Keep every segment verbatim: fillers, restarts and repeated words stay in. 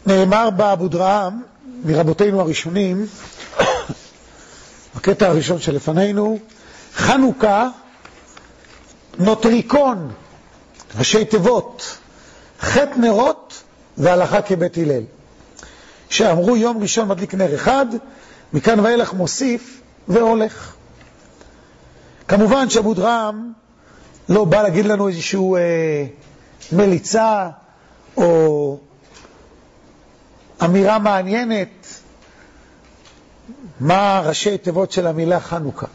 נאמר באבו דרהם מרבותינו הראשונים, בקטע הראשון שלפנינו, חנוכה נוטריקון, ראשי תיבות, חטא נרות והלכה כבית הלל, שאמרו יום ראשון מדליק נר אחד, מכאן ואילך מוסיף והולך. כמובן שאבו דרהם לא בא להגיד לנו איזשהו אה, מליצה או אמירה מעניינת מה ראשי תיבות של המילה חנוכה,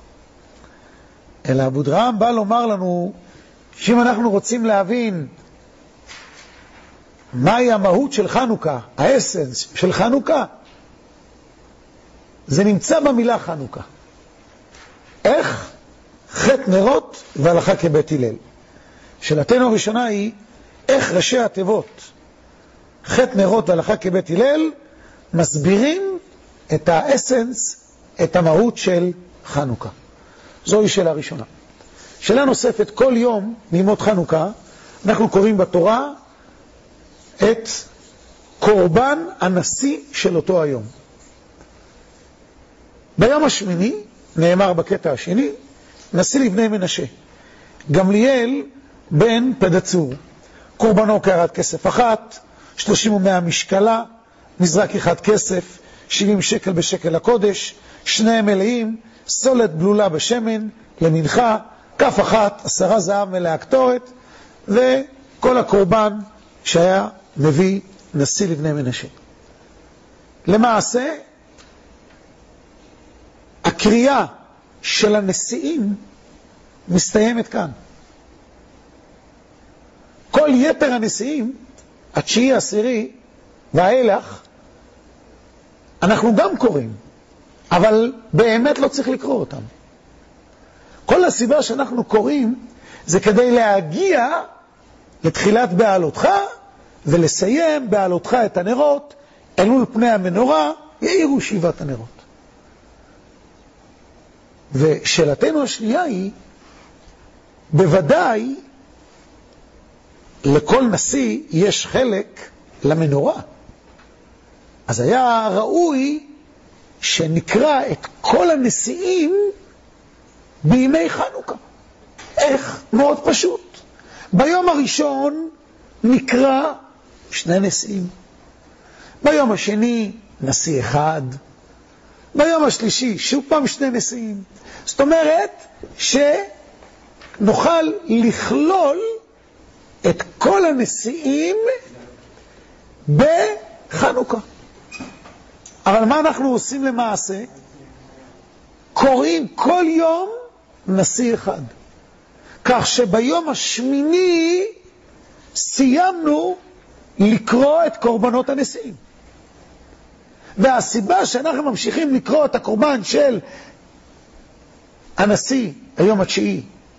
אלא אבו דרהם בא לומר לנו שאם אנחנו רוצים להבין מהי המהות של חנוכה, האסנס של חנוכה, זה נמצא במילה חנוכה. איך? חטא נרות והלכה כבית הלל. שאלתנו הראשונה היא, איך ראשי התיבות חטא נרות והלכה כבית הלל מסבירים את האסנס, את המהות של חנוכה? זוהי שאלה ראשונה. שאלה נוספת, כל יום מימות חנוכה אנחנו קוראים בתורה את קורבן הנשיא של אותו היום. ביום השמיני נאמר בקטע השני, נשיא לבני מנשה, גמליאל בן פדצור, קורבנו קערת כסף אחת, שלושים ומאה משקלה, מזרק אחד כסף, שבעים שקל בשקל הקודש, שני מלאים, סולת בלולה בשמן, למנחה, כף אחת, עשרה זהב מלאה קטורת, וכל הקורבן שהיה מביא נשיא לבני מנשה. למעשה, הקריאה של הנשיאים מסתיימת כאן. כל יתר הנשיאים, התשיעי, העשירי והאילך, אנחנו גם קוראים, אבל באמת לא צריך לקרוא אותם. כל הסיבה שאנחנו קוראים זה כדי להגיע לתחילת בעלותך ולסיים בעלותך את הנרות, אלול פני המנורה יאירו שבעת הנרות. ושאלתנו השנייה היא, בוודאי לכל נשיא יש חלק למנורה. אז היה ראוי שנקרא את כל הנשיאים בימי חנוכה. איך? מאוד פשוט. ביום הראשון נקרא שני נשיאים. ביום השני נשיא אחד. ביום השלישי שוב פעם שני נשיאים. זאת אומרת שנוכל לכלול את כל הנשיאים בחנוכה. אבל מה אנחנו עושים למעשה? קוראים כל יום נשיא אחד. כך שביום השמיני סיימנו לקרוא את קורבנות הנשיאים. והסיבה שאנחנו ממשיכים לקרוא את הקורבן של הנשיא, היום התשיעי,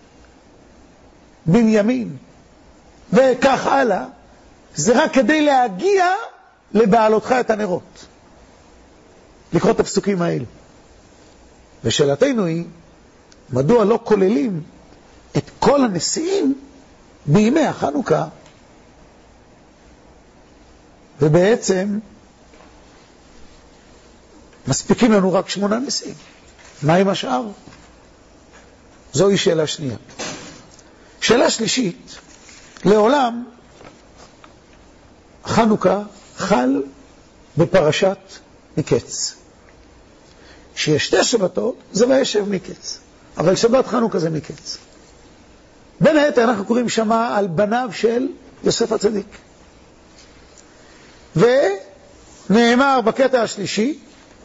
בנימין, וכך הלאה, זה רק כדי להגיע לבעלותך את הנרות. לקרוא את הפסוקים האלה. ושאלתנו היא, מדוע לא כוללים את כל הנשיאים בימי החנוכה, ובעצם מספיקים לנו רק שמונה נשיאים. מה עם השאר? זוהי שאלה שנייה. שאלה שלישית, לעולם חנוכה חל בפרשת מקץ. שיש שתי שבתות זה וישב מקץ, אבל שבת חנוכה זה מקץ. בין היתר אנחנו קוראים שמה על בניו של יוסף הצדיק. ונאמר בקטע השלישי,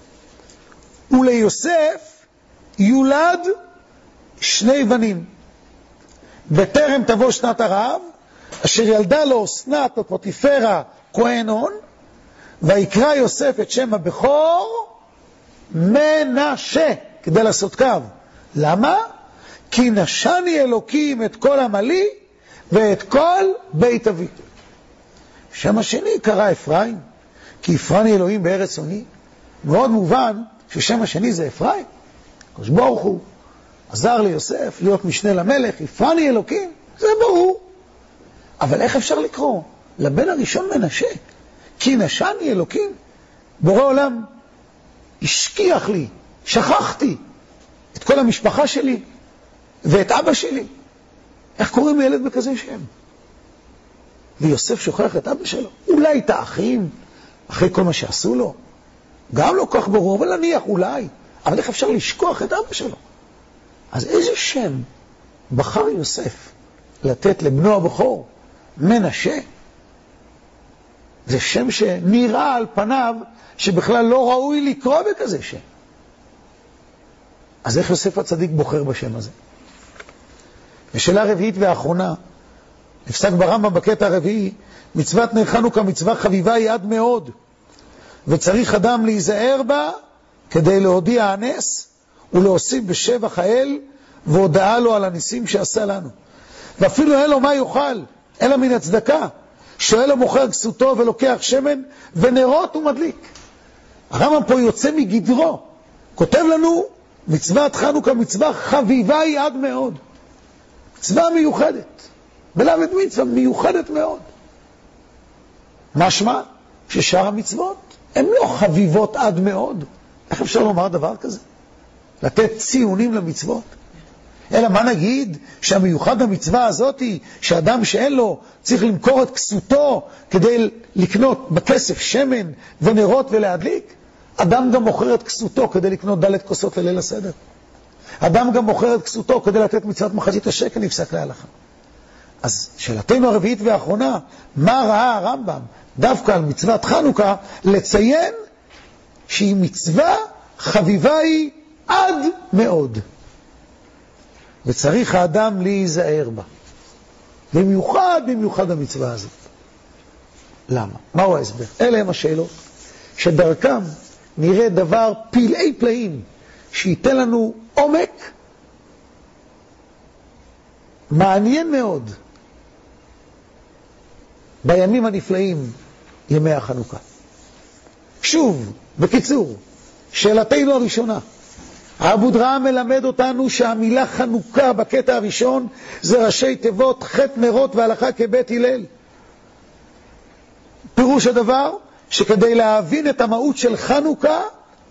וליוסף יולד שני בנים, בטרם תבוא שנת הרעב, אשר ילדה לו אסנת או פוטיפרה כהן הון, ויקרא יוסף את שם הבכור מנשה, כדי לעשות קו. למה? כי נשני אלוקים את כל עמלי ואת כל בית אבי. שם השני קרא אפרים, כי אפרני אלוהים בארץ עוני. מאוד מובן ששם השני זה אפרים. הקדוש ברוך הוא עזר ליוסף להיות משנה למלך, אפרני אלוקים, זה ברור. אבל איך אפשר לקרוא לבן הראשון מנשה? כי נשני אלוקים, בורא עולם השכיח לי, שכחתי את כל המשפחה שלי ואת אבא שלי. איך קוראים לילד בכזה שם? ויוסף שוכח את אבא שלו. אולי את האחים, אחרי כל מה שעשו לו. גם לא כך ברור, אבל נניח אולי. אבל איך אפשר לשכוח את אבא שלו? אז איזה שם בחר יוסף לתת לבנו הבכור? מנשה. זה שם שנראה על פניו שבכלל לא ראוי לקרוא בכזה שם. אז איך יוסף הצדיק בוחר בשם הזה? ושאלה רביעית ואחרונה, נפסק ברמב"ם בקטע הרביעי, מצוות נר חנוכה מצווה חביבה היא עד מאוד, וצריך אדם להיזהר בה כדי להודיע הנס ולהוסיף בשבח האל והודעה לו על הניסים שעשה לנו. ואפילו אין לו מה יאכל, אלא מן הצדקה. שואל המוכר כסותו ולוקח שמן ונרות ומדליק. הרמב"ם פה יוצא מגדרו, כותב לנו מצוות חנוכה מצווה חביבה היא עד מאוד. מצווה מיוחדת, בלמד מצווה מיוחדת מאוד. משמע ששאר המצוות הן לא חביבות עד מאוד. איך אפשר לומר דבר כזה? לתת ציונים למצוות? אלא מה נגיד? שהמיוחד המצווה הזאת היא שאדם שאין לו צריך למכור את כסותו כדי לקנות בכסף שמן ונרות ולהדליק? אדם גם מוכר את כסותו כדי לקנות דלת כוסות לליל הסדר. אדם גם מוכר את כסותו כדי לתת מצוות מחצית השקל, נפסק להלכה. אז שאלתנו הרביעית והאחרונה, מה ראה הרמב"ם דווקא על מצוות חנוכה? לציין שהיא מצווה חביבה היא עד מאוד, וצריך האדם להיזהר בה, במיוחד במיוחד המצווה הזאת. למה? מהו ההסבר? אלה הם השאלות שדרכם נראה דבר פלאי פלאים שייתן לנו עומק מעניין מאוד בימים הנפלאים, ימי החנוכה. שוב, בקיצור, שאלתנו הראשונה, האבודרהם מלמד אותנו שהמילה חנוכה בקטע הראשון זה ראשי תיבות ח' נרות והלכה כבית הלל. פירוש הדבר שכדי להבין את המהות של חנוכה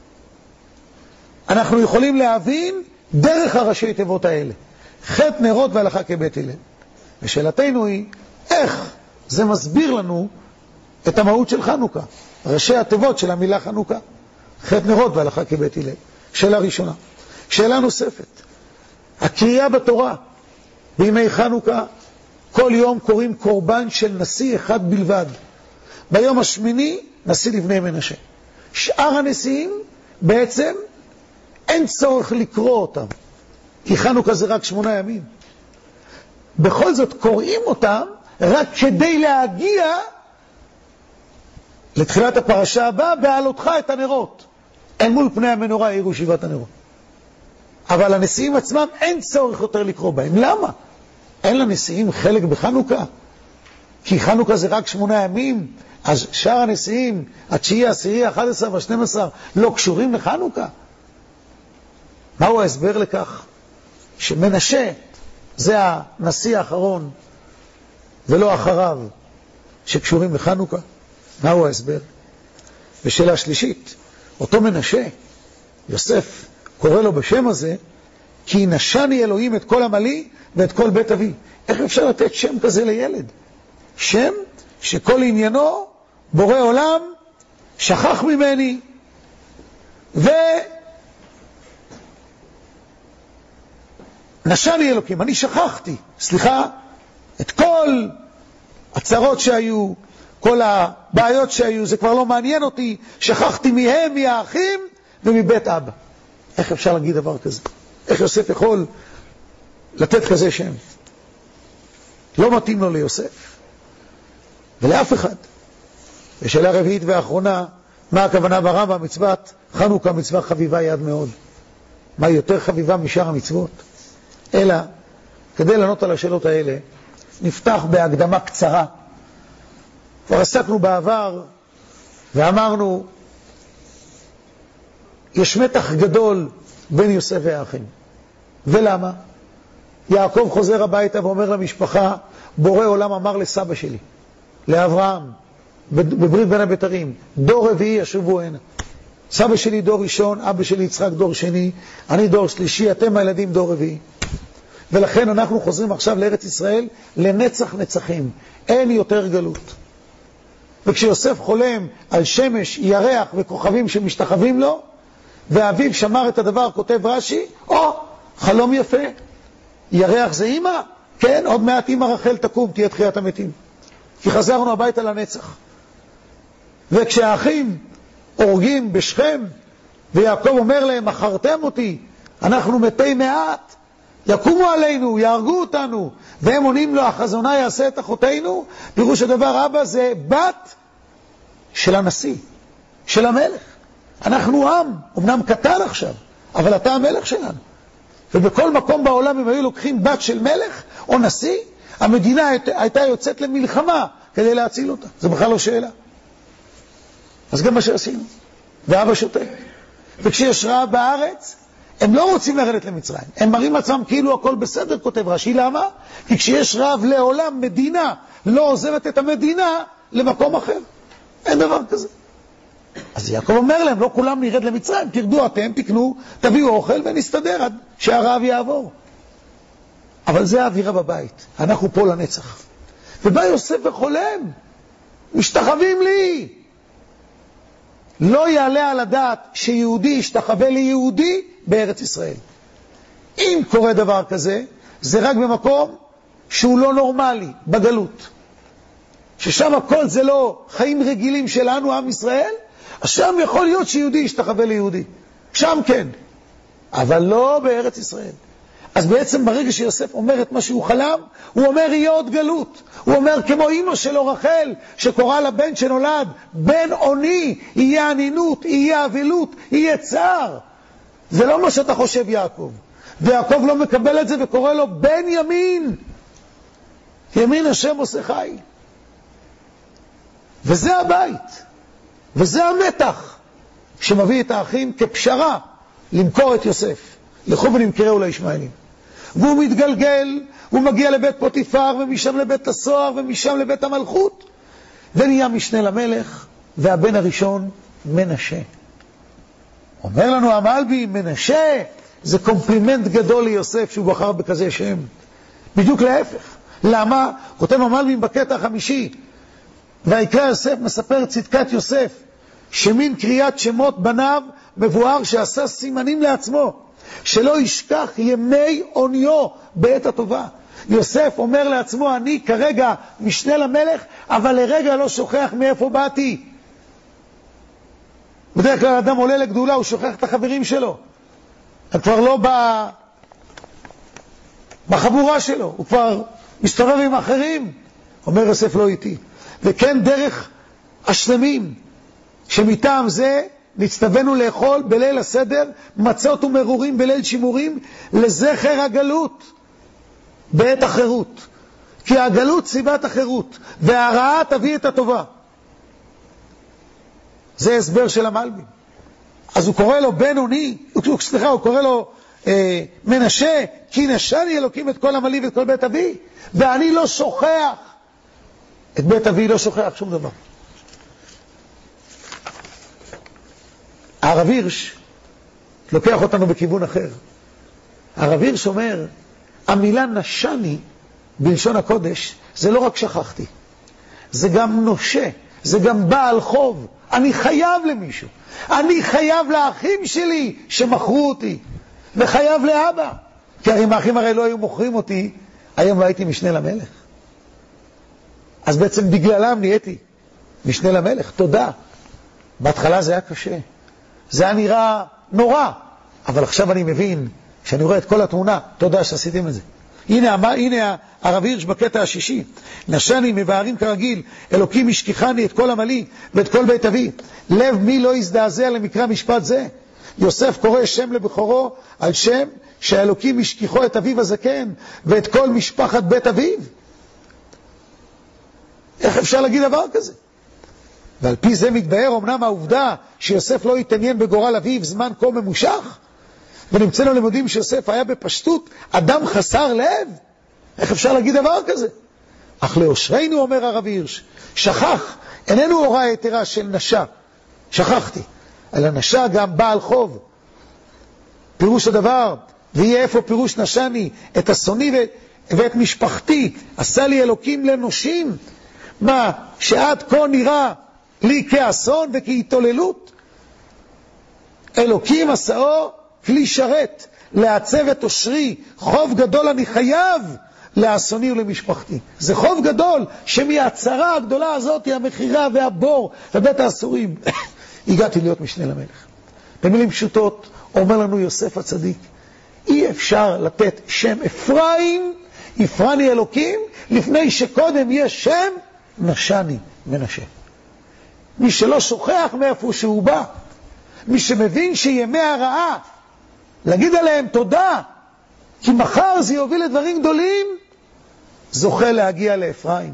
אנחנו יכולים להבין דרך הראשי תיבות האלה, ח' נרות והלכה כבית הלל. ושאלתנו היא איך זה מסביר לנו את המהות של חנוכה, ראשי התיבות של המילה חנוכה, ח' נרות והלכה כבית הלל. שאלה ראשונה. שאלה נוספת, הקריאה בתורה בימי חנוכה כל יום קוראים קורבן של נשיא אחד בלבד. ביום השמיני נשיא לבני מנשה. שאר הנשיאים בעצם אין צורך לקרוא אותם, כי חנוכה זה רק שמונה ימים. בכל זאת קוראים אותם רק כדי להגיע לתחילת הפרשה הבאה, בעלותך את הנרות. אל מול פני המנורה יראו שבעת הנרות. אבל הנשיאים עצמם אין צורך יותר לקרוא בהם. למה? אין לנשיאים חלק בחנוכה? כי חנוכה זה רק שמונה ימים, אז שאר הנשיאים, התשיעי, העשירי, האחד עשר והשנים עשר, לא קשורים לחנוכה? מהו ההסבר לכך? שמנשה זה הנשיא האחרון ולא אחריו שקשורים לחנוכה? מהו ההסבר? ושאלה שלישית, אותו מנשה, יוסף קורא לו בשם הזה, כי נשני אלוהים את כל עמלי ואת כל בית אבי. איך אפשר לתת שם כזה לילד? שם שכל עניינו בורא עולם שכח ממני ונשני אלוקים, אני שכחתי, סליחה, את כל הצרות שהיו, כל הבעיות שהיו, זה כבר לא מעניין אותי, שכחתי מהם, מהאחים ומבית אבא. איך אפשר להגיד דבר כזה? איך יוסף יכול לתת כזה שם? לא מתאים לו ליוסף ולאף אחד. ושאלה רביעית ואחרונה, מה הכוונה ברמב"ם מצוות חנוכה מצווה חביבה יד מאוד? מה יותר חביבה משאר המצוות? אלא כדי לענות על השאלות האלה נפתח בהקדמה קצרה. כבר עסקנו בעבר ואמרנו יש מתח גדול בין יוסף והאחים. ולמה? יעקב חוזר הביתה ואומר למשפחה, בורא עולם אמר לסבא שלי, לאברהם, בברית בין הבתרים, דור רביעי ישובו הנה. סבא שלי דור ראשון, אבא שלי יצחק דור שני, אני דור שלישי, אתם הילדים דור רביעי. ולכן אנחנו חוזרים עכשיו לארץ ישראל לנצח נצחים, אין יותר גלות. וכשיוסף חולם על שמש, ירח וכוכבים שמשתחווים לו, ואביו שמר את הדבר, כותב רש"י, או, חלום יפה. ירח זה אמא? כן, עוד מעט אמא רחל תקום, תהיה תחיית המתים. כי חזרנו הביתה לנצח. וכשהאחים הורגים בשכם, ויעקב אומר להם, מכרתם אותי, אנחנו מתי מעט, יקומו עלינו, יהרגו אותנו, והם עונים לו, החזונה יעשה את אחותינו, פירוש הדבר, אבא זה בת של הנשיא, של המלך. אנחנו עם, אמנם קטן עכשיו, אבל אתה המלך שלנו. ובכל מקום בעולם, אם היו לוקחים בת של מלך או נשיא, המדינה הייתה יוצאת למלחמה כדי להציל אותה. זה בכלל לא שאלה. אז גם מה שעשינו. ואבא שותק. וכשיש רעב בארץ, הם לא רוצים לרדת למצרים. הם מראים עצמם כאילו הכל בסדר, כותב רש"י. למה? כי כשיש רעב לעולם, מדינה לא עוזבת את המדינה למקום אחר. אין דבר כזה. אז יעקב אומר להם, לא כולם נרד למצרים, תרדו אתם, תקנו, תביאו אוכל ונסתדר עד שהרעב יעבור. אבל זה האווירה בבית, אנחנו פה לנצח. ובא יוסף וחולם, משתחווים לי. לא יעלה על הדעת שיהודי ישתחווה ליהודי בארץ ישראל. אם קורה דבר כזה, זה רק במקום שהוא לא נורמלי, בגלות. ששם הכל זה לא חיים רגילים שלנו, עם ישראל, אז שם יכול להיות שיהודי ישתחווה ליהודי. שם כן. אבל לא בארץ ישראל. אז בעצם ברגע שיוסף אומר את מה שהוא חלם, הוא אומר יהיה עוד גלות. הוא אומר כמו אמא שלו רחל, שקורא לבן שנולד, בן עוני, יהיה ענינות, יהיה אבילות, יהיה צער. זה לא מה שאתה חושב יעקב. ויעקב לא מקבל את זה וקורא לו בן ימין. ימין השם עושה חיל. וזה הבית. וזה המתח שמביא את האחים כפשרה למכור את יוסף. לכו ונמכרהו לישמעאלים. והוא מתגלגל, הוא מגיע לבית פוטיפר, ומשם לבית הסוהר, ומשם לבית המלכות, ונהיה משנה למלך, והבן הראשון מנשה. אומר לנו המלבי, מנשה זה קומפלימנט גדול ליוסף שהוא בחר בכזה שם. בדיוק להפך. למה? כותב המלבי בקטע החמישי, ויקרא יוסף מספר צדקת יוסף, שמין קריאת שמות בניו מבואר שעשה סימנים לעצמו, שלא ישכח ימי עוניו בעת הטובה. יוסף אומר לעצמו, אני כרגע משנה למלך, אבל לרגע לא שוכח מאיפה באתי. בדרך כלל אדם עולה לגדולה, הוא שוכח את החברים שלו. הוא כבר לא בא... בחבורה שלו, הוא כבר מסתובב עם אחרים. אומר יוסף לא איתי. וכן דרך השלמים, שמטעם זה נצטווינו לאכול בליל הסדר מצות ומרורים בליל שימורים לזכר הגלות בעת החירות. כי הגלות סיבת החירות, והרעה תביא את הטובה. זה הסבר של המלבי. אז הוא קורא לו בן עוני, הוא, סליחה, הוא קורא לו אה, מנשה, כי נשני אלוקים את כל עמלי ואת כל בית אבי, ואני לא שוכח את בית אבי, לא שוכח שום דבר. הרב הירש לוקח אותנו בכיוון אחר. הרב הירש אומר, המילה נשני בלשון הקודש זה לא רק שכחתי, זה גם נושה, זה גם בעל חוב. אני חייב למישהו, אני חייב לאחים שלי שמכרו אותי, וחייב לאבא, כי הרי האחים הרי לא היו מוכרים אותי, היום לא הייתי משנה למלך. אז בעצם בגללם נהייתי משנה למלך. תודה. בהתחלה זה היה קשה, זה היה נראה נורא, אבל עכשיו אני מבין, כשאני רואה את כל התמונה, תודה שעשיתם את זה. הנה, הנה הרב הירש בקטע השישי, נשני מבארים כרגיל, אלוקים השכיחני את כל עמלי ואת כל בית אבי, לב מי לא יזדעזע למקרא משפט זה. יוסף קורא שם לבכורו על שם שהאלוקים השכיחו את אביו הזקן ואת כל משפחת בית אביו. איך אפשר להגיד דבר כזה? ועל פי זה מתבהר אמנם העובדה שיוסף לא התעניין בגורל אביו זמן כה ממושך, ונמצאנו לימודים שיוסף היה בפשטות אדם חסר לב. איך אפשר להגיד דבר כזה? אך לאושרנו, אומר הרב הירש, שכח איננו הוראה יתרה של נשה, שכחתי, אלא נשה גם בעל חוב. פירוש הדבר, ויהיה איפה פירוש נשני, את השונאי ואת משפחתי, עשה לי אלוקים לנושים, מה שעד כה נראה לי כאסון וכהתעוללות, אלוקים עשאו כלי שרת, לעצב את אושרי, חוב גדול אני חייב לאסוני ולמשפחתי. זה חוב גדול שמהצרה הגדולה הזאת, המחירה והבור ובית האסורים, הגעתי להיות משנה למלך. במילים פשוטות, אומר לנו יוסף הצדיק, אי אפשר לתת שם אפרים, יפרני אלוקים, לפני שקודם יש שם נשני מנשה. מי שלא שוכח מאיפה שהוא בא, מי שמבין שימי הרעה, להגיד עליהם תודה, כי מחר זה יוביל לדברים גדולים, זוכה להגיע לאפרים.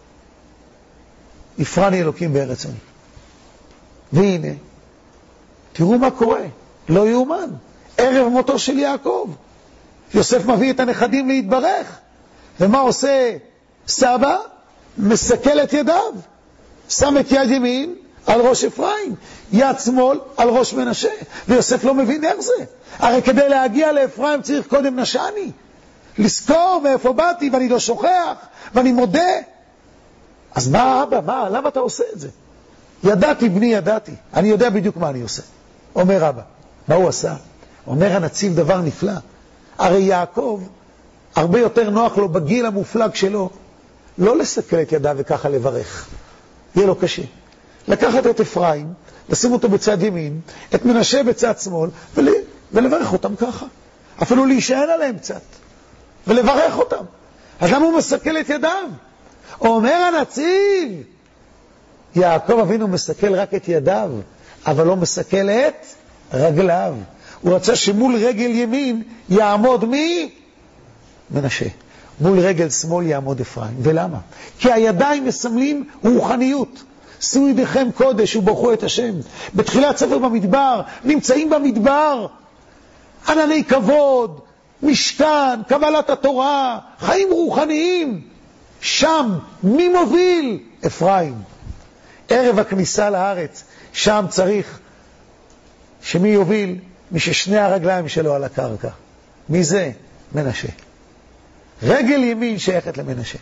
יפרני אלוקים בארץ עוני. והנה, תראו מה קורה, לא יאומן. ערב מותו של יעקב, יוסף מביא את הנכדים להתברך, ומה עושה סבא? מסכל את ידיו, שם את יד ימין על ראש אפרים, יד שמאל על ראש מנשה, ויוסף לא מבין איך זה. הרי כדי להגיע לאפרים צריך קודם נשני, לזכור מאיפה באתי ואני לא שוכח ואני מודה. אז מה אבא, מה, למה אתה עושה את זה? ידעתי בני, ידעתי, אני יודע בדיוק מה אני עושה. אומר אבא, מה הוא עשה? אומר הנציב דבר נפלא. הרי יעקב הרבה יותר נוח לו בגיל המופלג שלו לא לסכל את ידיו וככה לברך, יהיה לו קשה. לקחת את אפרים, לשים אותו בצד ימין, את מנשה בצד שמאל, ול... ולברך אותם ככה. אפילו להישען עליהם קצת, ולברך אותם. אז למה הוא מסכל את ידיו? אומר הנציב, יעקב אבינו מסכל רק את ידיו, אבל לא מסכל את רגליו. הוא רצה שמול רגל ימין יעמוד מי? מנשה. מול רגל שמאל יעמוד אפרים. ולמה? כי הידיים מסמלים רוחניות. שאו ידיכם קודש וברכו את השם. בתחילת ספר במדבר, נמצאים במדבר ענני כבוד, משכן, קבלת התורה, חיים רוחניים. שם מי מוביל? אפרים. ערב הכניסה לארץ, שם צריך שמי יוביל? מי ששני הרגליים שלו על הקרקע. מי זה? מנשה. רגל ימין שייכת למנשה.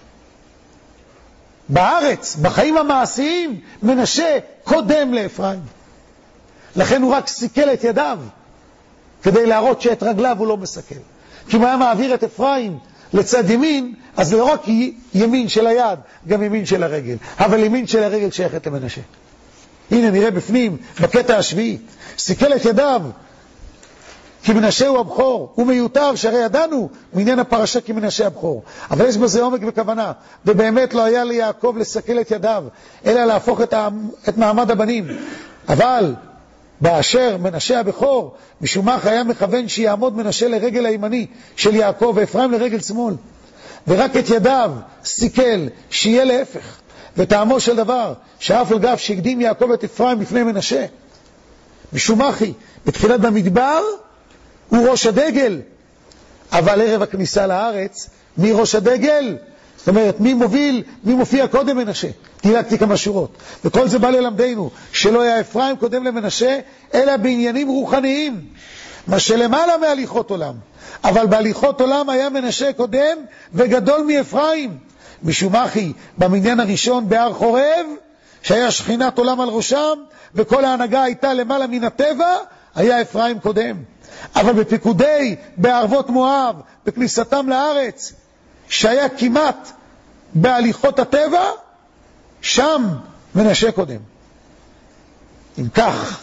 בארץ, בחיים המעשיים, מנשה קודם לאפרים. לכן הוא רק סיכל את ידיו, כדי להראות שאת רגליו הוא לא מסכל. כי אם היה מעביר את אפרים לצד ימין, אז לא רק ימין של היד, גם ימין של הרגל. אבל ימין של הרגל שייכת למנשה. הנה נראה בפנים, בקטע השביעי, סיכל את ידיו, כי מנשה הוא הבכור, הוא מיותר, שהרי ידענו מעניין הפרשה כי מנשה הבכור. אבל יש בזה עומק וכוונה, ובאמת לא היה ליעקב לסכל את ידיו, אלא להפוך את, העם, את מעמד הבנים. אבל באשר מנשה הבכור, משום מה היה מכוון שיעמוד מנשה לרגל הימני של יעקב, ואפרים לרגל שמאל. ורק את ידיו סיכל שיהיה להפך. וטעמו של דבר, שאף על גב שהקדים יעקב את אפרים בפני מנשה. משום אחי, בתחילת במדבר, הוא ראש הדגל, אבל ערב הכניסה לארץ, מי ראש הדגל? זאת אומרת, מי מוביל, מי מופיע קודם מנשה? תילקתי כמה שורות. וכל זה בא ללמדנו, שלא היה אפרים קודם למנשה, אלא בעניינים רוחניים, מה שלמעלה מהליכות עולם. אבל בהליכות עולם היה מנשה קודם וגדול מאפרים. משום אחי, במניין הראשון בהר חורב, שהיה שכינת עולם על ראשם, וכל ההנהגה הייתה למעלה מן הטבע, היה אפרים קודם. אבל בפיקודי, בערבות מואב, בכניסתם לארץ, שהיה כמעט בהליכות הטבע, שם מנשה קודם. אם כך,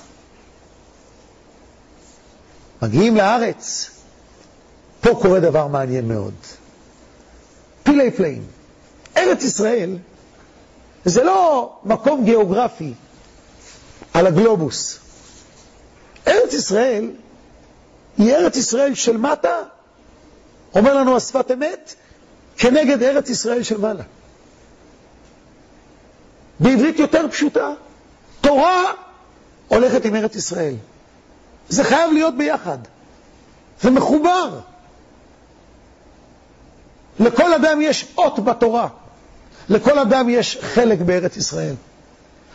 מגיעים לארץ, פה קורה דבר מעניין מאוד. פילי פלאים. ארץ ישראל זה לא מקום גיאוגרפי על הגלובוס. ארץ ישראל היא ארץ ישראל של מטה, אומר לנו השפת אמת, כנגד ארץ ישראל של מעלה. בעברית יותר פשוטה, תורה הולכת עם ארץ ישראל. זה חייב להיות ביחד. זה מחובר. לכל אדם יש אות בתורה. לכל אדם יש חלק בארץ ישראל.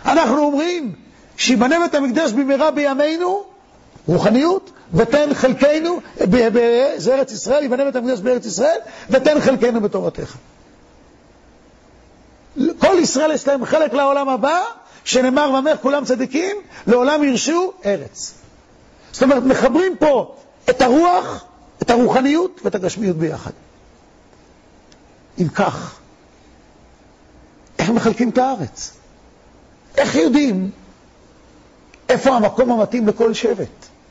אנחנו אומרים שיבנה בית המקדש במהרה בימינו, רוחניות, ותן חלקנו, זה ארץ ישראל, יבנה בית המקדש בארץ ישראל, ותן חלקנו בתורתך. כל ישראל יש להם חלק לעולם הבא, שנאמר ואמר כולם צדיקים, לעולם ירשו ארץ. זאת אומרת, מחברים פה את הרוח, את הרוחניות ואת הגשמיות ביחד. אם כך, איך מחלקים את הארץ? איך יודעים איפה המקום המתאים לכל שבט?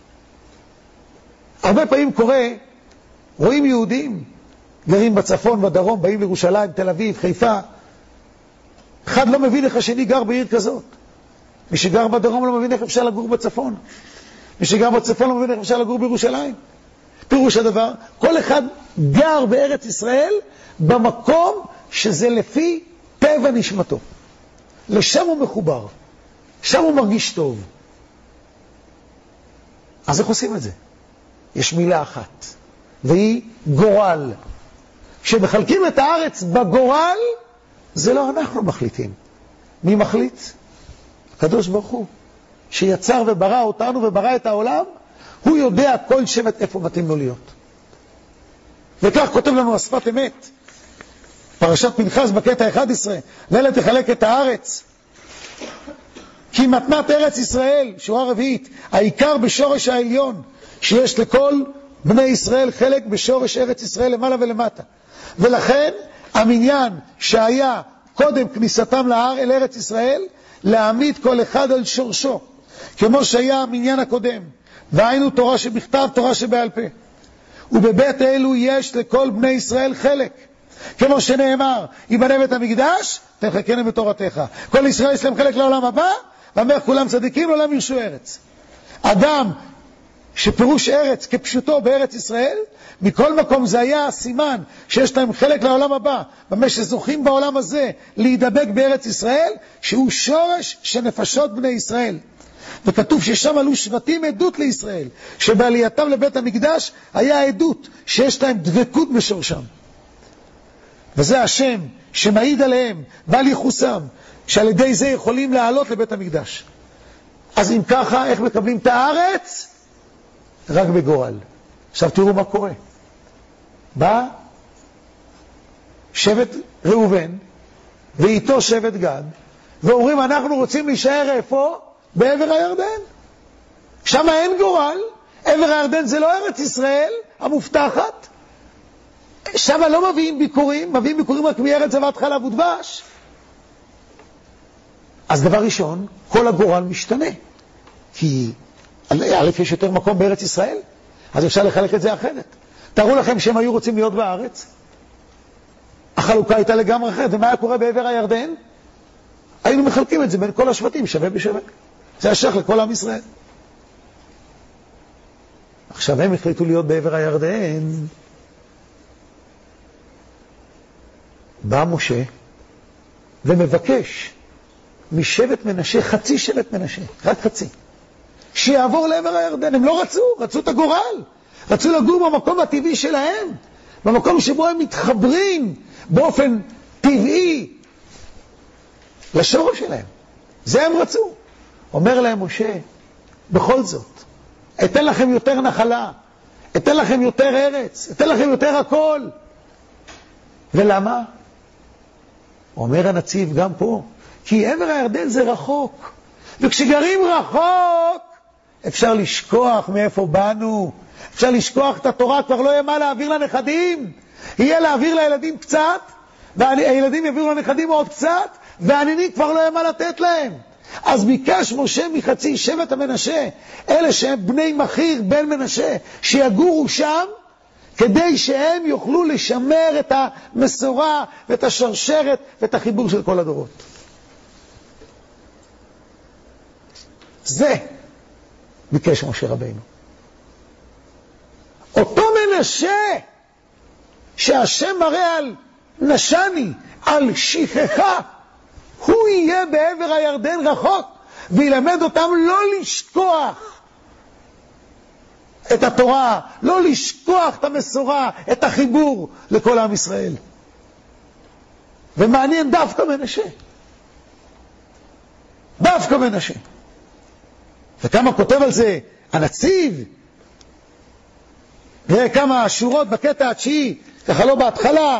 הרבה פעמים קורה, רואים יהודים, גרים בצפון, בדרום, באים לירושלים, תל אביב, חיפה. אחד לא מבין איך השני גר בעיר כזאת. מי שגר בדרום לא מבין איך אפשר לגור בצפון. מי שגר בצפון לא מבין איך אפשר לגור בירושלים. פירוש הדבר, כל אחד גר בארץ ישראל במקום שזה לפי טבע נשמתו. לשם הוא מחובר. שם הוא מרגיש טוב. אז איך עושים את זה? יש מילה אחת, והיא גורל. כשמחלקים את הארץ בגורל, זה לא אנחנו מחליטים. מי מחליט? הקדוש ברוך הוא, שיצר וברא אותנו וברא את העולם, הוא יודע כל שבט איפה מתאים לו להיות. וכך כותב לנו השפת אמת, פרשת פנחס בקטע אחד עשרה, לילה תחלק את הארץ. כי מתנת ארץ ישראל, שורה רביעית, העיקר בשורש העליון, שיש לכל בני ישראל חלק בשורש ארץ ישראל למעלה ולמטה. ולכן המניין שהיה קודם כניסתם להר אל ארץ ישראל, להעמיד כל אחד על שורשו, כמו שהיה המניין הקודם, והיינו תורה שבכתב, תורה שבעל פה. ובבית אלו יש לכל בני ישראל חלק, כמו שנאמר, יבנה בית המקדש, תן חלקנו בתורתך. כל ישראל יש להם חלק לעולם הבא, ואומר כולם צדיקים, לעולם ירשו ארץ. אדם שפירוש ארץ כפשוטו בארץ ישראל, מכל מקום זה היה הסימן שיש להם חלק לעולם הבא, במה שזוכים בעולם הזה להידבק בארץ ישראל, שהוא שורש של נפשות בני ישראל. וכתוב ששם עלו שבטים עדות לישראל, שבעלייתם לבית המקדש היה עדות שיש להם דבקות בשורשם. וזה השם שמעיד עליהם ועל ייחוסם, שעל ידי זה יכולים לעלות לבית המקדש. אז אם ככה, איך מקבלים את הארץ? רק בגורל. עכשיו תראו מה קורה. בא שבט ראובן ואיתו שבט גד, ואומרים אנחנו רוצים להישאר איפה? בעבר הירדן. שם אין גורל. עבר הירדן זה לא ארץ ישראל המובטחת. שם לא מביאים ביקורים, מביאים ביקורים רק מארץ זבת חלב ודבש. אז דבר ראשון, כל הגורל משתנה. כי א' יש יותר מקום בארץ ישראל, אז אפשר לחלק את זה אחרת. תראו לכם שהם היו רוצים להיות בארץ. החלוקה הייתה לגמרי אחרת. ומה היה קורה בעבר הירדן? היינו מחלקים את זה בין כל השבטים, שווה בשווה. זה השייך לכל עם ישראל. עכשיו הם החליטו להיות בעבר הירדן. בא משה ומבקש משבט מנשה, חצי שבט מנשה, רק חצי, שיעבור לעבר הירדן. הם לא רצו, רצו את הגורל. רצו לגור במקום הטבעי שלהם, במקום שבו הם מתחברים באופן טבעי לשורש שלהם. זה הם רצו. אומר להם משה, בכל זאת, אתן לכם יותר נחלה, אתן לכם יותר ארץ, אתן לכם יותר הכל. ולמה? אומר הנציב גם פה, כי עבר הירדן זה רחוק. וכשגרים רחוק, אפשר לשכוח מאיפה באנו. אפשר לשכוח את התורה, כבר לא יהיה מה להעביר לנכדים. יהיה להעביר לילדים קצת, והילדים יעבירו לנכדים עוד קצת, והעניינים כבר לא יהיה מה לתת להם. אז ביקש משה מחצי שבט המנשה, אלה שהם בני מחיר בן מנשה, שיגורו שם, כדי שהם יוכלו לשמר את המסורה ואת השרשרת ואת החיבור של כל הדורות. זה ביקש משה רבינו. אותו מנשה שהשם מראה על נשני, על שכחה, הוא יהיה בעבר הירדן רחוק, וילמד אותם לא לשכוח את התורה, לא לשכוח את המסורה, את החיבור לכל עם ישראל. ומעניין דווקא מנשה. דווקא מנשה. וכמה כותב על זה הנציב, נראה כמה שורות בקטע התשיעי, ככה לא בהתחלה,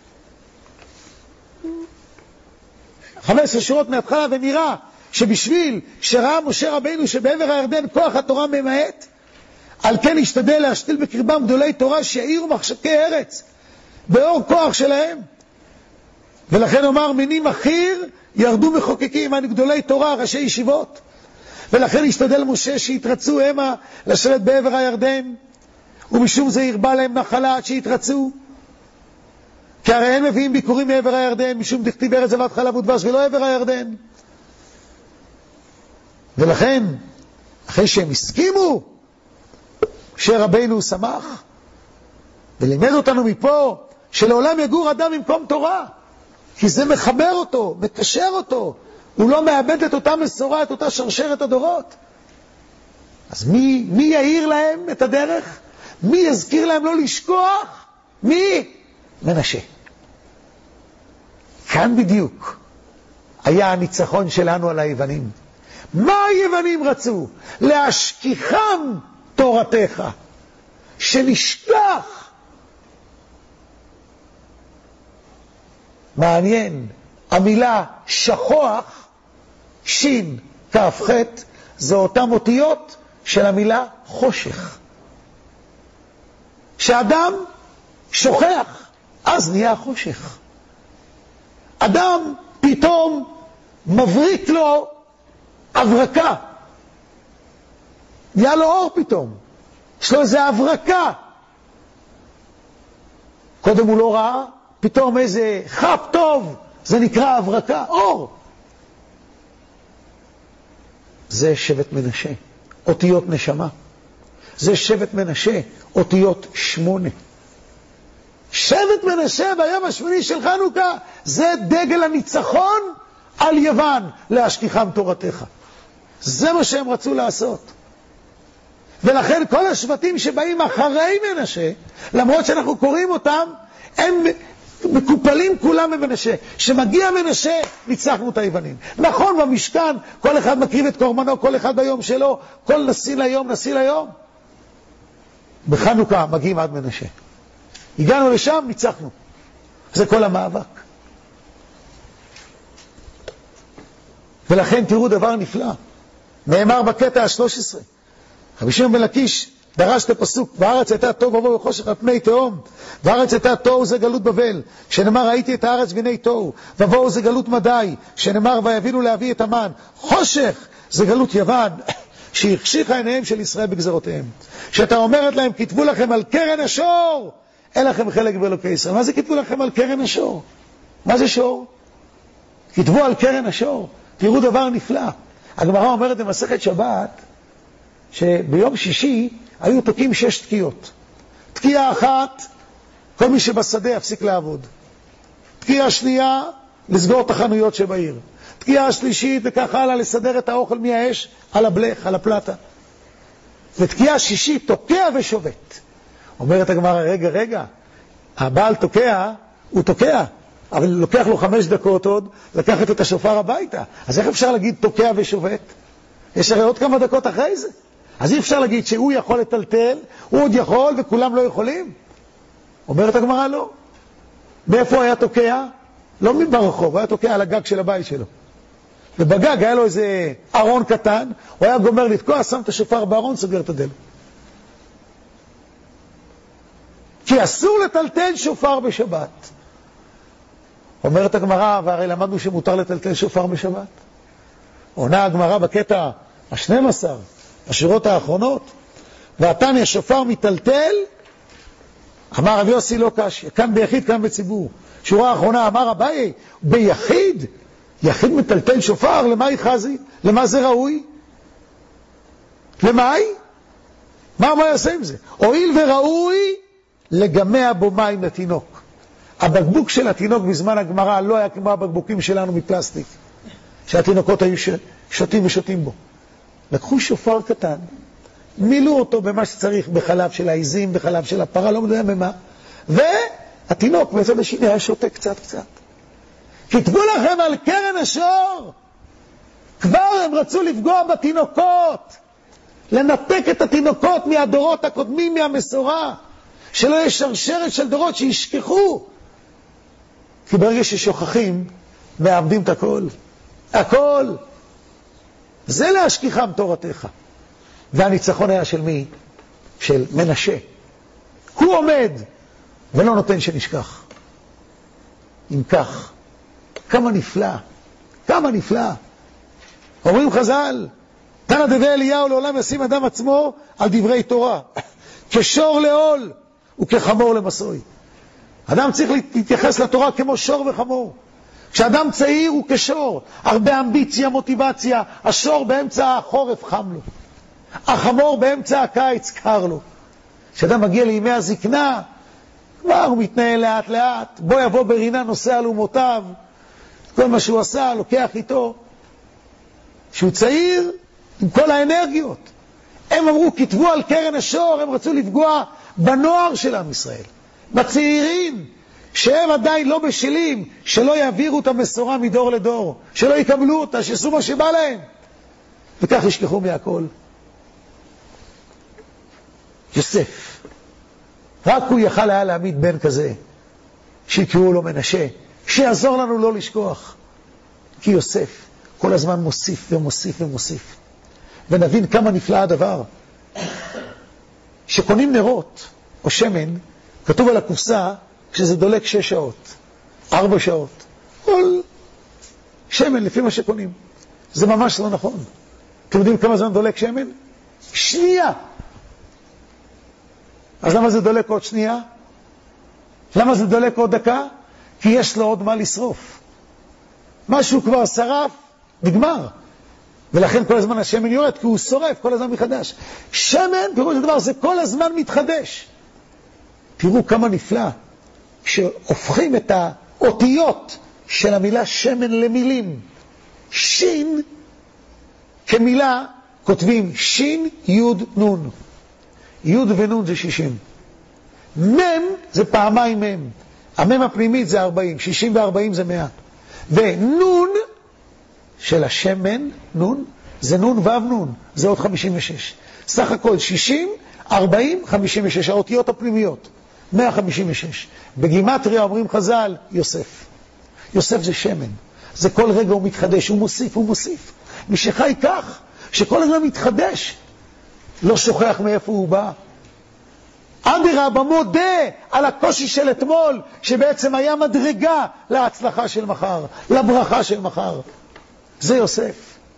חמש עשרה שורות מההתחלה, ונראה שבשביל שראה משה רבינו שבעבר הירדן כוח התורה ממעט, על כן השתדל להשתיל בקרבם גדולי תורה שיעירו מחשקי ארץ באור כוח שלהם. ולכן אומר מינים אחיר ירדו מחוקקים, אני גדולי תורה, ראשי ישיבות. ולכן השתדל משה שיתרצו המה לשבת בעבר הירדן, ומשום זה ירבה להם נחלה עד שיתרצו. כי הרי הם מביאים ביקורים מעבר הירדן, משום דכתיב ארץ זבת חלב ודבש ולא עבר הירדן. ולכן, אחרי שהם הסכימו, שרבינו שמח, ולימד אותנו מפה שלעולם יגור אדם במקום תורה, כי זה מחבר אותו, מקשר אותו, הוא לא מאבד את אותה מסורה, את אותה שרשרת הדורות. אז מי, מי יאיר להם את הדרך? מי יזכיר להם לא לשכוח? מי? מנשה. כאן בדיוק היה הניצחון שלנו על היוונים. מה היוונים רצו? להשכיחם תורתך, שנשכח. מעניין, המילה שכוח, שין, כף, חט, זו אותם אותיות של המילה חושך. שאדם שוכח, אז נהיה חושך. אדם פתאום מבריק לו הברקה, נהיה לו אור פתאום, יש לו איזה הברקה. קודם הוא לא ראה, פתאום איזה חף טוב, זה נקרא הברקה, אור. זה שבט מנשה, אותיות נשמה. זה שבט מנשה, אותיות שמונה. שבט מנשה ביום השמיני של חנוכה, זה דגל הניצחון על יוון, להשכיחם תורתך. זה מה שהם רצו לעשות. ולכן כל השבטים שבאים אחרי מנשה, למרות שאנחנו קוראים אותם, הם מקופלים כולם במנשה. שמגיע מנשה, ניצחנו את היוונים. נכון, במשכן, כל אחד מקריב את קורבנו, כל אחד ביום שלו, כל נשיא ליום, נשיא ליום. בחנוכה מגיעים עד מנשה. הגענו לשם, ניצחנו. זה כל המאבק. ולכן תראו דבר נפלא. נאמר בקטע ה-שלוש עשרה. רבי שמעון בן לקיש דרש את הפסוק, והארץ הייתה תוהו ובוהו וחושך על פני תהום, והארץ הייתה תוהו זה גלות בבל, שנאמר ראיתי את הארץ בני תוהו, ובוהו זה גלות מדי, שנאמר ויבינו להביא את המן, חושך זה גלות יוון, שהחשיכה עיניהם של ישראל בגזרותיהם. שאתה אומרת להם, כתבו לכם על קרן השור, אין לכם חלק באלוקי ישראל. מה זה כתבו לכם על קרן השור? מה זה שור? כתבו על קרן השור. תראו דבר נפלא. הגמרא אומרת במסכת שבת, שביום שישי היו תוקים שש תקיעות. תקיעה אחת, כל מי שבשדה יפסיק לעבוד. תקיעה שנייה, לסגור את החנויות שבעיר. תקיעה שלישית, וכך הלאה, לסדר את האוכל מהאש על הבלך, על הפלטה. ותקיעה שישית, תוקע ושובת. אומרת הגמרא, רגע, רגע, הבעל תוקע, הוא תוקע, אבל לוקח לו חמש דקות עוד, לקחת את השופר הביתה. אז איך אפשר להגיד תוקע ושובת? יש הרי עוד כמה דקות אחרי זה. אז אי אפשר להגיד שהוא יכול לטלטל, הוא עוד יכול וכולם לא יכולים. אומרת הגמרא, לא. מאיפה היה תוקע? לא ברחוב, היה תוקע על הגג של הבית שלו. ובגג היה לו איזה ארון קטן, הוא היה גומר לתקוע, שם את השופר בארון, סוגר את הדלת. כי אסור לטלטל שופר בשבת. אומרת הגמרא, והרי למדנו שמותר לטלטל שופר בשבת. עונה הגמרא בקטע ה-שתים עשרה, השירות האחרונות, והתניא שופר מטלטל, אמר רבי יוסי לא קשיא, כאן ביחיד, כאן בציבור. שורה האחרונה אמר אביי, ביחיד, יחיד מטלטל שופר, למה יחזי? למה זה ראוי? למה? מה מה יעשה עם זה? הואיל וראוי לגמע בו מים לתינוק. הבקבוק של התינוק בזמן הגמרא לא היה כמו הבקבוקים שלנו מפלסטיק, שהתינוקות היו שותים ושותים בו. לקחו שופר קטן, מילאו אותו במה שצריך, בחלב של העיזים, בחלב של הפרה, לא יודע ממה, והתינוק בצד השני היה שותה קצת קצת. כתבו לכם על קרן השור, כבר הם רצו לפגוע בתינוקות, לנתק את התינוקות מהדורות הקודמים, מהמסורה, שלא יש שרשרת של דורות שישכחו. כי ברגע ששוכחים, מאבדים את הכל. הכל. זה להשכיחם תורתך. והניצחון היה של מי? של מנשה. הוא עומד ולא נותן שנשכח. אם כך, כמה נפלא, כמה נפלא. אומרים חז"ל, תנא דבי אליהו לעולם ישים אדם עצמו על דברי תורה, כשור לעול וכחמור למסוי. אדם צריך להתייחס לתורה כמו שור וחמור. כשאדם צעיר הוא כשור, הרבה אמביציה, מוטיבציה. השור באמצע החורף חם לו, החמור באמצע הקיץ קר לו. כשאדם מגיע לימי הזקנה, כבר הוא מתנהל לאט לאט, בוא יבוא ברינה נושא על אומותיו, כל מה שהוא עשה לוקח איתו. שהוא צעיר עם כל האנרגיות. הם אמרו, כתבו על קרן השור, הם רצו לפגוע בנוער של עם ישראל, בצעירים, שהם עדיין לא בשלים, שלא יעבירו את המסורה מדור לדור, שלא יקבלו אותה, שיעשו מה שבא להם, וכך ישכחו מהכל. יוסף, רק הוא יכל היה להעמיד בן כזה, שיקראו לו מנשה, שיעזור לנו לא לשכוח. כי יוסף כל הזמן מוסיף ומוסיף ומוסיף. ונבין כמה נפלא הדבר. שקונים נרות או שמן, כתוב על הקופסה שזה דולק שש שעות, ארבע שעות. כל שמן לפי מה שקונים. זה ממש לא נכון. אתם יודעים כמה זמן דולק שמן? שנייה. אז למה זה דולק עוד שנייה? למה זה דולק עוד דקה? כי יש לו עוד מה לשרוף. משהו כבר שרף, נגמר. ולכן כל הזמן השמן יורד, כי הוא שורף כל הזמן מחדש. שמן, פירוש הדבר, זה כל הזמן מתחדש. תראו כמה נפלא, שהופכים את האותיות של המילה שמן למילים. שין, כמילה, כותבים שין, יוד, נון. יוד ונון זה שישים. מם זה פעמיים מם. המם הפנימית זה ארבעים. שישים וארבעים זה מאה. ונון של השמן, נון, זה נון וו נון. זה עוד חמישים ושש. סך הכל שישים, ארבעים, חמישים ושש. האותיות הפנימיות. מאה חמישים ושש. בגימטריה אומרים חז"ל, יוסף. יוסף זה שמן. זה כל רגע הוא מתחדש, הוא מוסיף, הוא מוסיף. מי שחי כך, שכל הזמן מתחדש, לא שוכח מאיפה הוא בא. אדרבה, מודה על הקושי של אתמול, שבעצם היה מדרגה להצלחה של מחר, לברכה של מחר. זה יוסף.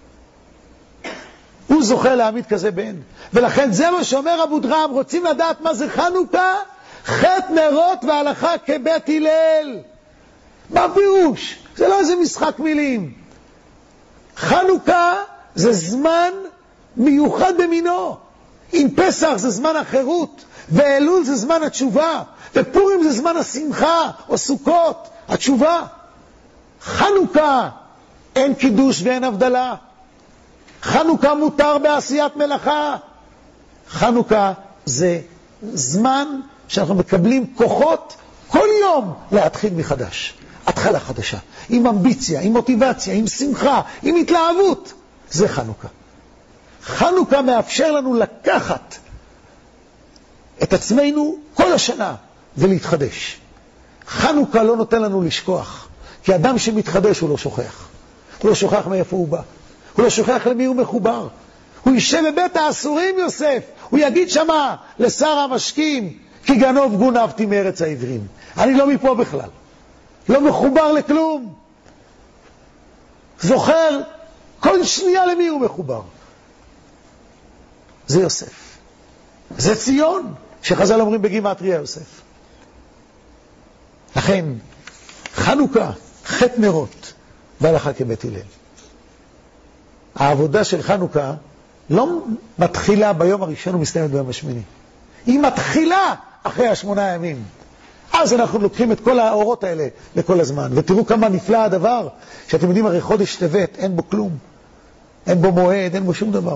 הוא זוכה להעמיד כזה בן. ולכן זה מה שאומר אבו דרם, רוצים לדעת מה זה חנוכה? חטא נרות והלכה כבית הלל. מה פירוש? זה לא איזה משחק מילים. חנוכה זה זמן מיוחד במינו. אם פסח זה זמן החירות, ואלול זה זמן התשובה, ופורים זה זמן השמחה, או סוכות, התשובה. חנוכה אין קידוש ואין הבדלה. חנוכה מותר בעשיית מלאכה. חנוכה זה זמן שאנחנו מקבלים כוחות כל יום להתחיל מחדש. התחלה חדשה, עם אמביציה, עם מוטיבציה, עם שמחה, עם התלהבות. זה חנוכה. חנוכה מאפשר לנו לקחת את עצמנו כל השנה ולהתחדש. חנוכה לא נותן לנו לשכוח, כי אדם שמתחדש הוא לא שוכח. הוא לא שוכח מאיפה הוא בא. הוא לא שוכח למי הוא מחובר. הוא יישב בבית האסורים יוסף. הוא יגיד שמה לשר המשקים, כי גנוב גונבתי מארץ העברים. אני לא מפה בכלל. לא מחובר לכלום. זוכר כל שנייה למי הוא מחובר. זה יוסף. זה ציון, שחז"ל אומרים בגימטריה יוסף. לכן, חנוכה, חטא נרות, והלכה כבית הלל. העבודה של חנוכה לא מתחילה ביום הראשון ומסתיימת ביום השמיני. היא מתחילה אחרי השמונה ימים. אז אנחנו לוקחים את כל האורות האלה לכל הזמן. ותראו כמה נפלא הדבר, שאתם יודעים, הרי חודש טבת, אין בו כלום. אין בו מועד, אין בו שום דבר.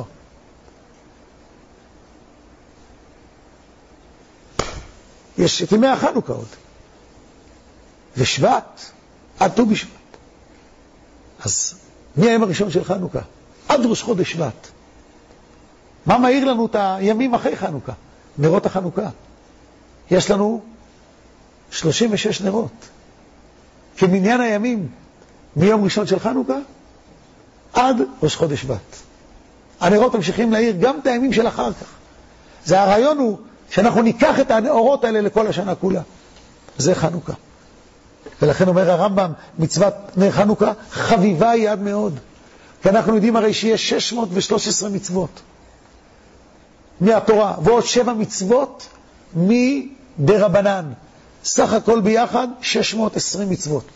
יש את ימי החנוכה עוד. ושבט, עד ט"ו בשבט. אז מהיום הראשון של חנוכה, עד ראש חודש שבט. מה מאיר לנו את הימים אחרי חנוכה? נרות החנוכה. יש לנו שלושים ושש נרות. כמניין הימים, מיום ראשון של חנוכה, עד ראש חודש שבט. הנרות ממשיכים להאיר גם את הימים של אחר כך. זה הרעיון הוא שאנחנו ניקח את הנאורות האלה לכל השנה כולה. זה חנוכה. ולכן אומר הרמב"ם, מצוות נר חנוכה חביבה היא עד מאוד. כי אנחנו יודעים הרי שיש שש מאות ושלוש עשרה מצוות מהתורה, ועוד שבע מצוות מדרבנן. סך הכל ביחד שש מאות ועשרים מצוות.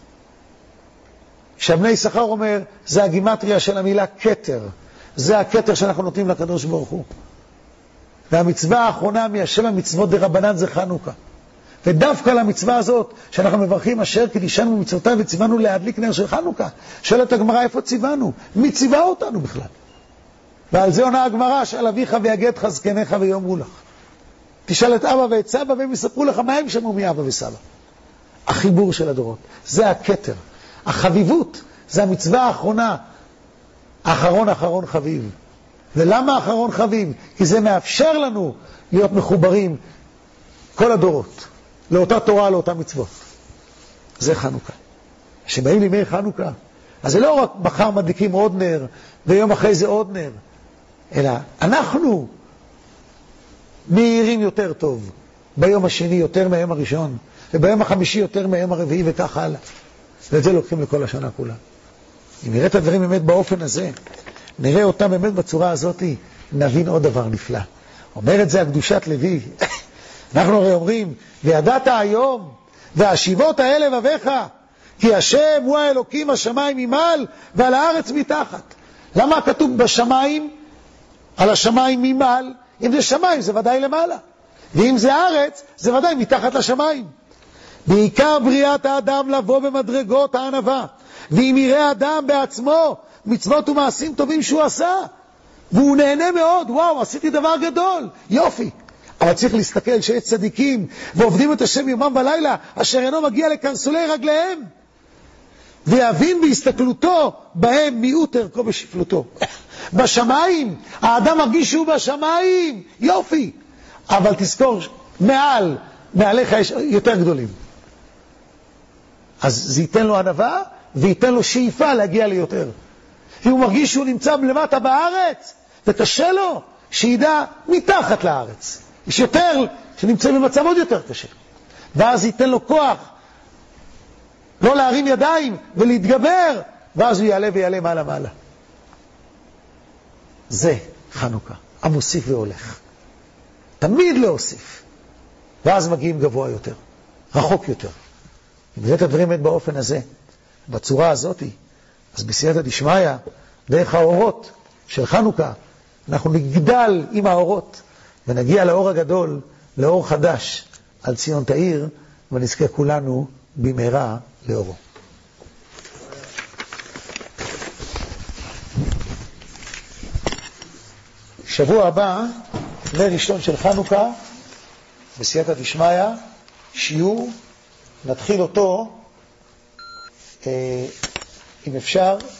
שבני יששכר אומר, זה הגימטריה של המילה כתר. זה הכתר שאנחנו נותנים לקדוש ברוך הוא. והמצווה האחרונה מהשבע מצוות דרבנן זה חנוכה. ודווקא למצווה הזאת, שאנחנו מברכים אשר קידישנו מצוותיו וציוונו להדליק נר של חנוכה, שואלת הגמרא איפה ציוונו? מי ציווה אותנו בכלל? ועל זה עונה הגמרא, שאל אביך ויגדך זקניך ויאמרו לך. תשאל את אבא ואת סבא והם יספרו לך מה הם שמעו מאבא וסבא. החיבור של הדורות, זה הכתר. החביבות, זה המצווה האחרונה. אחרון אחרון חביב. ולמה אחרון חביב? כי זה מאפשר לנו להיות מחוברים כל הדורות, לאותה תורה, לאותה מצוות. זה חנוכה. כשבאים לימי חנוכה, אז זה לא רק מחר מדליקים עוד נר, ויום אחרי זה עוד נר, אלא אנחנו מאירים יותר טוב, ביום השני יותר מהיום הראשון, וביום החמישי יותר מהיום הרביעי וכך הלאה. ואת זה לוקחים לכל השנה כולה. אם נראה את הדברים באמת באופן הזה, נראה אותם באמת בצורה הזאת, נבין עוד דבר נפלא. אומר את זה הקדושת לוי. אנחנו הרי אומרים, וידעת היום, והשיבות האלה לבביך, כי השם הוא האלוקים השמיים ממעל, ועל הארץ מתחת. למה כתוב בשמיים, על השמיים ממעל? אם זה שמיים זה ודאי למעלה, ואם זה ארץ זה ודאי מתחת לשמיים. בעיקר בריאת האדם לבוא במדרגות הענווה, ואם יראה אדם בעצמו מצוות ומעשים טובים שהוא עשה, והוא נהנה מאוד, וואו, עשיתי דבר גדול, יופי. אבל צריך להסתכל שיש צדיקים ועובדים את השם יומם ולילה, אשר אינו מגיע לקרסולי רגליהם, ויבין בהסתכלותו בהם מיעוט ערכו בשפלותו. בשמיים, האדם מרגיש שהוא בשמיים, יופי. אבל תזכור, מעל, מעליך יש יותר גדולים. אז זה ייתן לו ענווה, וייתן לו שאיפה להגיע ליותר. אם הוא מרגיש שהוא נמצא למטה בארץ, וקשה לו, שידע מתחת לארץ. יש יותר שנמצא במצב עוד יותר קשה. ואז ייתן לו כוח, לא להרים ידיים ולהתגבר, ואז הוא יעלה ויעלה מעלה מעלה. זה חנוכה, המוסיף והולך. תמיד להוסיף. ואז מגיעים גבוה יותר, רחוק יותר. אם נראה את הדברים באופן הזה, בצורה הזאת, אז בסייעתא דשמיא, דרך האורות של חנוכה, אנחנו נגדל עם האורות, ונגיע לאור הגדול, לאור חדש, על ציון תאיר, ונזכה כולנו במהרה לאורו. שבוע הבא, נר ראשון של חנוכה, בסייעתא דשמיא, שיעור, נתחיל אותו, אה, אם אפשר,